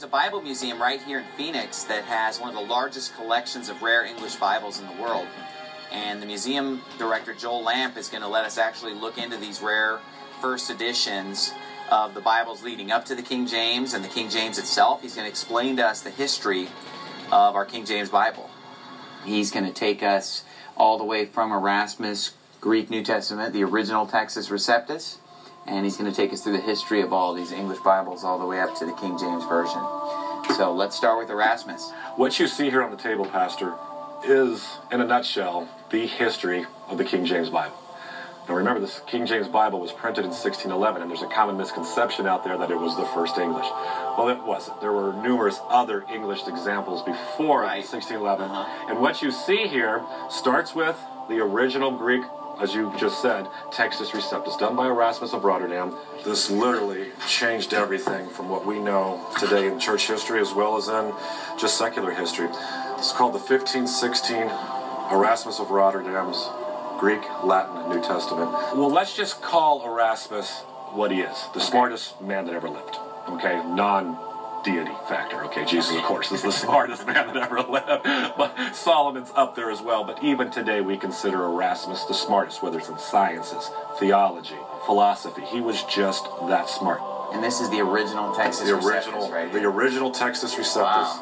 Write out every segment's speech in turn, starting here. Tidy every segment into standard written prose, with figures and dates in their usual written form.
Bible Museum right here in Phoenix that has one of the largest collections of rare English Bibles in the world. And the museum director, Joel Lamp, is going to let us actually look into these rare first editions of the Bibles leading up to the King James and the King James itself. He's going to explain to us the history of our King James Bible. He's going to take us all the way from Erasmus' Greek New Testament, the original Textus Receptus, and he's going to take us through the history of all these English Bibles all the way up to the King James Version. So let's start with Erasmus. What you see here on the table, Pastor, is, in a nutshell, the history of the King James Bible. Now remember, this King James Bible was printed in 1611, and there's a common misconception out there that it was the first English. Well, it wasn't. There were numerous other English examples before 1611. And what you see here starts with the original Greek, as you just said, Textus Receptus, done by Erasmus of Rotterdam. This literally changed everything from what we know today in church history as well as in just secular history. It's called the 1516 Erasmus of Rotterdam's Greek, Latin, and New Testament. Well, let's just call Erasmus what he is, the smartest man that ever lived. Okay, non-deity factor. Okay, Jesus, of course, is the smartest man that ever lived. But Solomon's up there as well. But even today, we consider Erasmus the smartest, whether it's in sciences, theology, philosophy. He was just that smart. And this is the original Textus Receptus, right? The original Textus Receptus.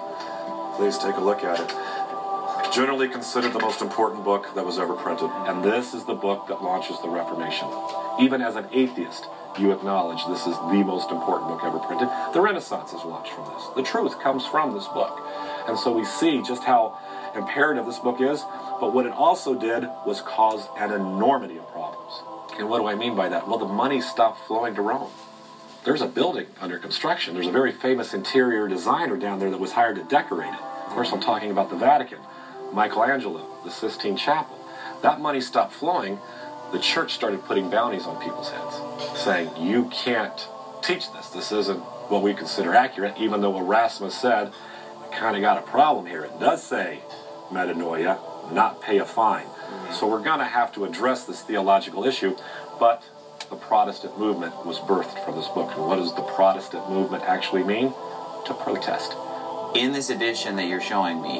Wow. Please take a look at it. Generally considered the most important book that was ever printed. And this is the book that launches the Reformation. Even as an atheist, you acknowledge this is the most important book ever printed. The Renaissance is launched from this. The truth comes from this book. And so we see just how imperative this book is. But what it also did was cause an enormity of problems. And what do I mean by that? Well, the money stopped flowing to Rome. There's a building under construction. There's a very famous interior designer down there that was hired to decorate it. Of course, I'm talking about the Vatican. Michelangelo, the Sistine Chapel. That money stopped flowing. The church started putting bounties on people's heads, saying, you can't teach this. This isn't what we consider accurate, even though Erasmus said, we kind of got a problem here. It does say metanoia, not pay a fine. So we're going to have to address this theological issue, but the Protestant movement was birthed from this book. And what does the Protestant movement actually mean? To protest. In this edition that you're showing me,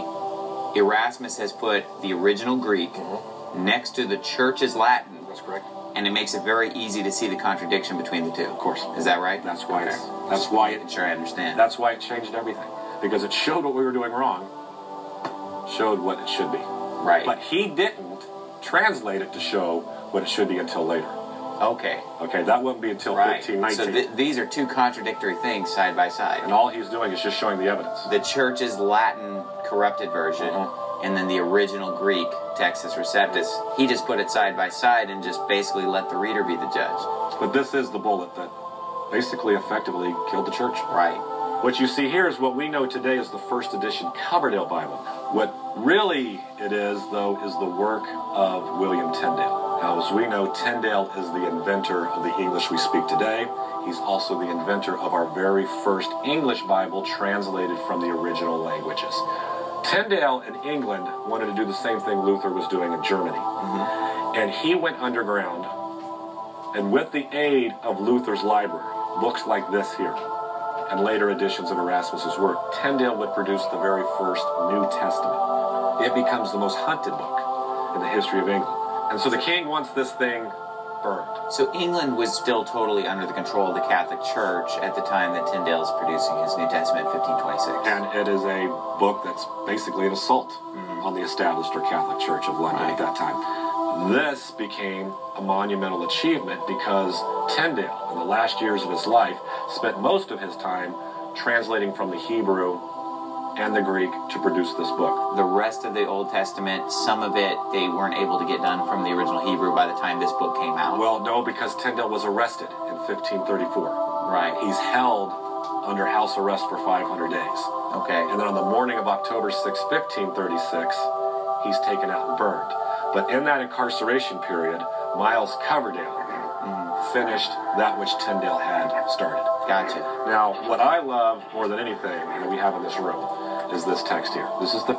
Erasmus has put the original Greek next to the church's Latin. That's correct. And it makes it very easy to see the contradiction between the two. Of course. Is that right? That's why Sure, I understand. That's why it changed everything. Because it showed what we were doing wrong, showed what it should be. Right. But he didn't translate it to show what it should be until later. Okay. Okay, that wouldn't be until 1519. So these are two contradictory things side by side. And all he's doing is just showing the evidence. The church's Latin corrupted version, and then the original Greek Textus Receptus. He just put it side by side and just basically let the reader be the judge. But this is the bullet that basically effectively killed the church. Right. What you see here is what we know today as the first edition Coverdale Bible. What really it is, though, is the work of William Tyndale. Now, as we know, Tyndale is the inventor of the English we speak today. He's also the inventor of our very first English Bible translated from the original languages. Tyndale in England wanted to do the same thing Luther was doing in Germany. And he went underground, and with the aid of Luther's library, books like this here, and later editions of Erasmus's work, Tyndale would produce the very first New Testament. It becomes the most hunted book in the history of England. And so the king wants this thing burned. So England was still totally under the control of the Catholic Church at the time that Tyndale is producing his New Testament in 1526. And it is a book that's basically an assault on the established or Catholic Church of London at that time. This became a monumental achievement because Tyndale, in the last years of his life, spent most of his time translating from the Hebrew and the Greek to produce this book. The rest of the Old Testament, some of it, they weren't able to get done from the original Hebrew by the time this book came out. Well, no, because Tyndale was arrested in 1534. Right. He's held under house arrest for 500 days. Okay. And then on the morning of October 6, 1536, he's taken out and burned. But in that incarceration period, Miles Coverdale finished that which Tyndale had started. Gotcha. Now, what I love more than anything that we have in this room is this text here. This is the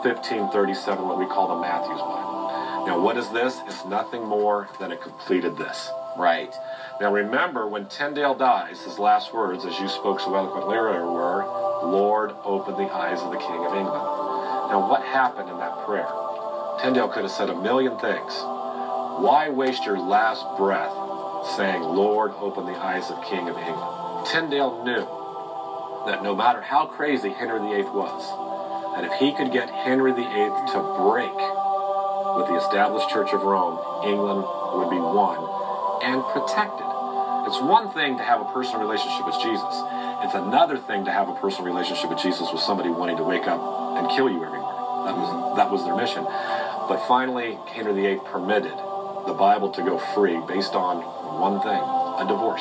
1537, what we call the Matthew's Bible. Now, what is this? It's nothing more than a completed this. Right. Now remember, when Tyndale dies, his last words, as you spoke so eloquently earlier, were, Lord, open the eyes of the King of England. Now what happened in that prayer? Tyndale could have said a million things. Why waste your last breath saying, Lord, open the eyes of King of England? Tyndale knew that no matter how crazy Henry VIII was, that if he could get Henry VIII to break with the established Church of Rome, England would be won and protected. It's one thing to have a personal relationship with Jesus. It's another thing to have a personal relationship with Jesus with somebody wanting to wake up and kill you every morning. That was their mission. But finally, Henry VIII permitted the Bible to go free based on one thing, a divorce.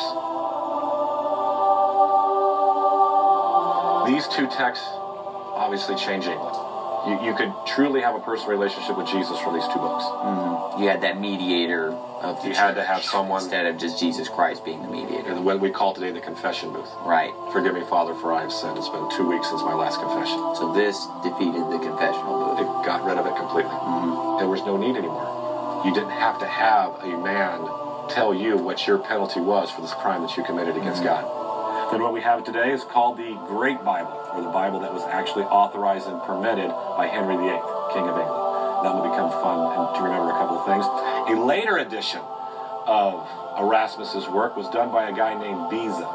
These two texts obviously change England. You could truly have a personal relationship with Jesus from these two books. Mm-hmm. You had that mediator of the You had to have someone, instead of just Jesus Christ being the mediator. What we call today the confession booth. Right. Forgive me, Father, for I have sinned. It's been 2 weeks since my last confession. So this defeated the confessional booth. It got rid of it completely. Mm-hmm. There was no need anymore. You didn't have to have a man tell you what your penalty was for this crime that you committed against God. Then what we have today is called the Great Bible, or the Bible that was actually authorized and permitted by Henry VIII, King of England. That will become fun and to remember a couple of things. A later edition of Erasmus's work was done by a guy named Beza.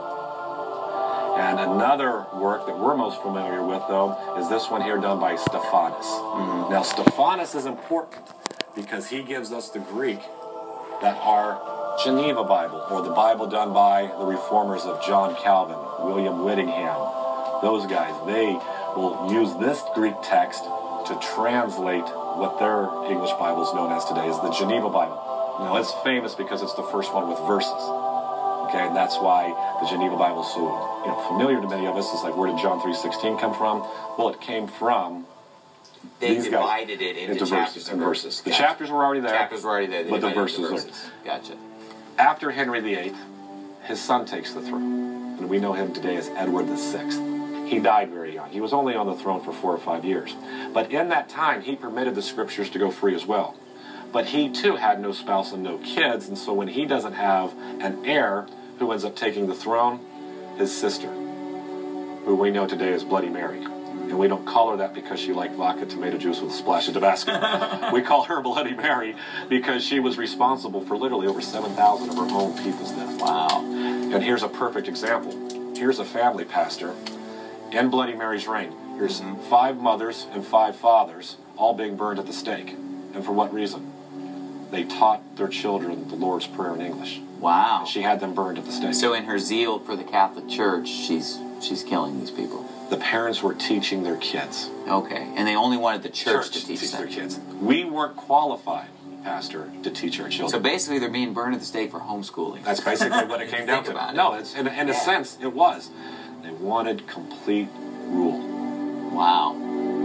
And another work that we're most familiar with, though, is this one here done by Stephanus. Mm-hmm. Now, Stephanus is important because he gives us the Greek that our Geneva Bible, or the Bible done by the reformers of John Calvin, William Whittingham, those guys, they will use this Greek text to translate what their English Bible is known as today as the Geneva Bible. Now, it's famous because it's the first one with verses. Okay, and that's why the Geneva Bible is so familiar to many of us. It's like, where did John 3:16 come from? Well, it came from They divided it into chapters and verses. The chapters were already there. Chapters were already there. But the verses are. Gotcha. After Henry VIII, his son takes the throne. And we know him today as Edward VI. He died very young. He was only on the throne for 4 or 5 years. But in that time, he permitted the scriptures to go free as well. But he, too, had no spouse and no kids. And so when he doesn't have an heir, who ends up taking the throne? His sister, who we know today as Bloody Mary. And we don't call her that because she liked vodka tomato juice with a splash of Tabasco. We call her Bloody Mary because she was responsible for literally over 7,000 of her own people's deaths. Wow. And here's a perfect example. Here's a family, Pastor, in Bloody Mary's reign. Here's 5 mothers and 5 fathers all being burned at the stake. And for what reason? They taught their children the Lord's Prayer in English. Wow. And she had them burned at the stake. So in her zeal for the Catholic Church, she's killing these people. The parents were teaching their kids. Okay, and they only wanted the church to teach them. Their kids. We weren't qualified, Pastor, to teach our children. So basically, they're being burned at the stake for homeschooling. That's basically what it came down to. No, it's in a sense it was. They wanted complete rule. Wow.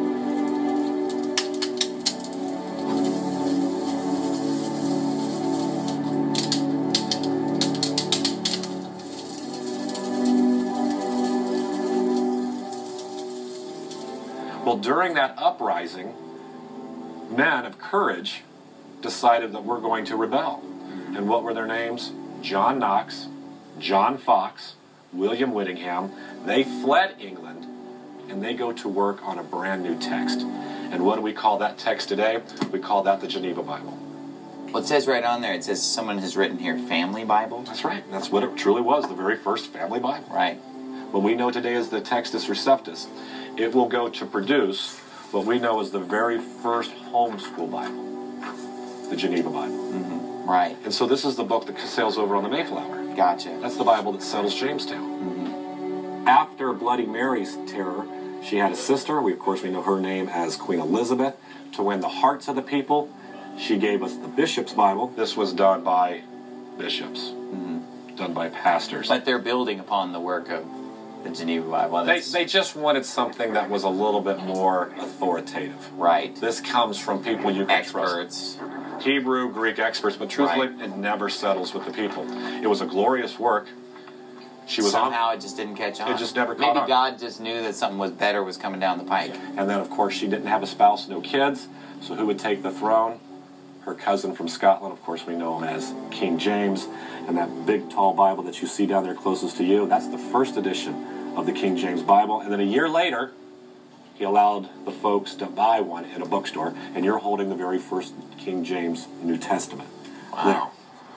Well, during that uprising, men of courage decided that we're going to rebel. And what were their names? John Knox, John Fox, William Whittingham. They fled England, and they go to work on a brand new text. And what do we call that text today? We call that the Geneva Bible. Well, it says right on there, it says someone has written here, Family Bible. That's right. That's what it truly was, the very first family Bible. Right. What we know today as the Textus Receptus. It will go to produce what we know as the very first homeschool Bible, the Geneva Bible. Mm-hmm. Right. And so this is the book that sails over on the Mayflower. Gotcha. That's the Bible that settles Jamestown. Mm-hmm. After Bloody Mary's terror, she had a sister. We know her name as Queen Elizabeth. To win the hearts of the people, she gave us the Bishop's Bible. This was done by bishops, done by pastors. But they're building upon the work of the Geneva Bible. They just wanted something that was a little bit more authoritative. Right. This comes from people you can trust. Hebrew, Greek experts, but truthfully, it never settles with the people. It was a glorious work. Somehow it just didn't catch on. It just never caught on. Maybe God just knew that something was better was coming down the pike. And then, of course, she didn't have a spouse, no kids. So who would take the throne? Her cousin from Scotland, of course, we know him as King James. And that big, tall Bible that you see down there closest to you, that's the first edition of the King James Bible. And then a year later, he allowed the folks to buy one at a bookstore, and you're holding the very first King James New Testament. Wow.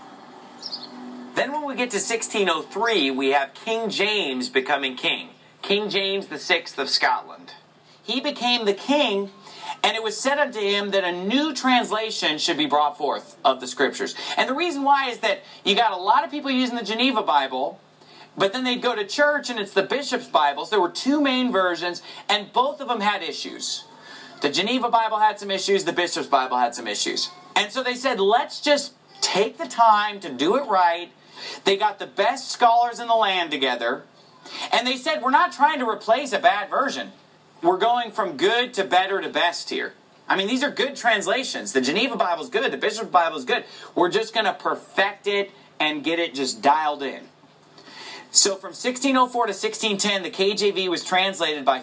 Then when we get to 1603, we have King James becoming king. King James VI of Scotland. He became the king, and it was said unto him that a new translation should be brought forth of the Scriptures. And the reason why is that you got a lot of people using the Geneva Bible, but then they'd go to church and it's the bishop's Bibles. There were two main versions, and both of them had issues. The Geneva Bible had some issues, the bishop's Bible had some issues. And so they said, let's just take the time to do it right. They got the best scholars in the land together, and they said, we're not trying to replace a bad version. We're going from good to better to best here. I mean, these are good translations. The Geneva Bible is good. The Bishop's Bible is good. We're just going to perfect it and get it just dialed in. So from 1604 to 1610, the KJV was translated by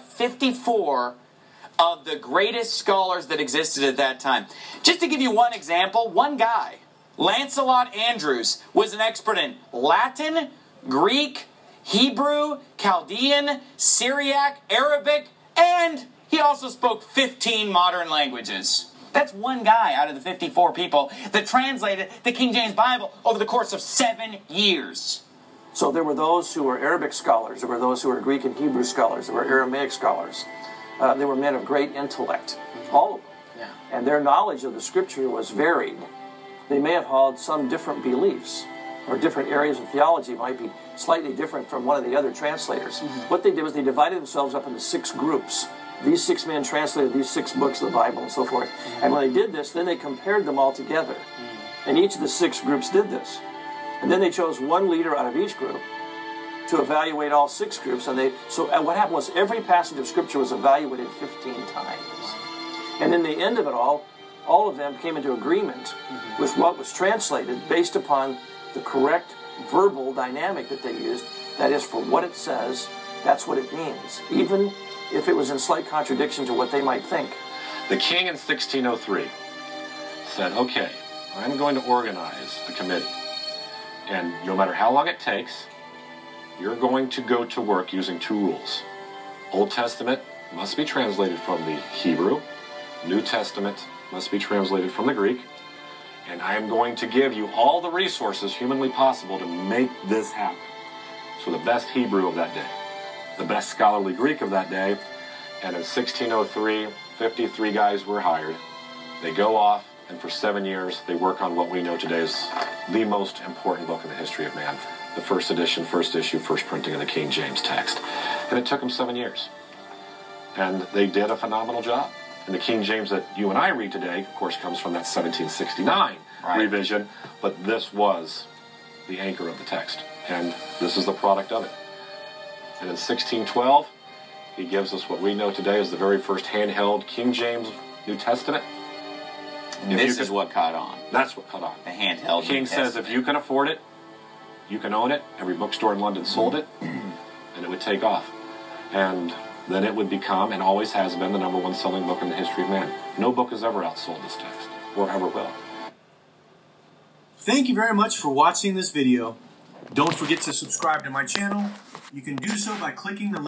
54 of the greatest scholars that existed at that time. Just to give you one example, one guy, Lancelot Andrewes, was an expert in Latin, Greek, Hebrew, Chaldean, Syriac, Arabic, and he also spoke 15 modern languages. That's one guy out of the 54 people that translated the King James Bible over the course of 7 years. So there were those who were Arabic scholars, there were those who were Greek and Hebrew scholars, there were Aramaic scholars. They were men of great intellect, all of them. Yeah. And their knowledge of the Scripture was varied. They may have held some different beliefs, or different areas of theology might be slightly different from one of the other translators. What they did was they divided themselves up into 6 groups. These 6 men translated these 6 books of the Bible and so forth. And when they did this, then they compared them all together. And each of the 6 groups did this. And then they chose one leader out of each group to evaluate all 6 groups. And what happened was every passage of Scripture was evaluated 15 times. And in the end of it all of them came into agreement with what was translated based upon the correct verbal dynamic that they used. That is, for what it says, that's what it means, even if it was in slight contradiction to what they might think. The king in 1603 said, okay, I'm going to organize a committee, and no matter how long it takes, you're going to go to work using 2 rules. Old Testament must be translated from the Hebrew, New Testament must be translated from the Greek, and I am going to give you all the resources humanly possible to make this happen. So the best Hebrew of that day, the best scholarly Greek of that day, and in 1603, 53 guys were hired. They go off, and for 7 years, they work on what we know today is the most important book in the history of man. The first edition, first issue, first printing of the King James text. And it took them 7 years. And they did a phenomenal job. And the King James that you and I read today, of course, comes from that 1769 revision, but this was the anchor of the text. And this is the product of it. And in 1612, he gives us what we know today as the very first handheld King James New Testament. And this is what caught on. That's what caught on. The handheld King says if you can afford it, you can own it. Every bookstore in London sold it, and it would take off. And then it would become, and always has been, the #1 selling book in the history of man. No book has ever outsold this text, or ever will. Thank you very much for watching this video. Don't forget to subscribe to my channel. You can do so by clicking the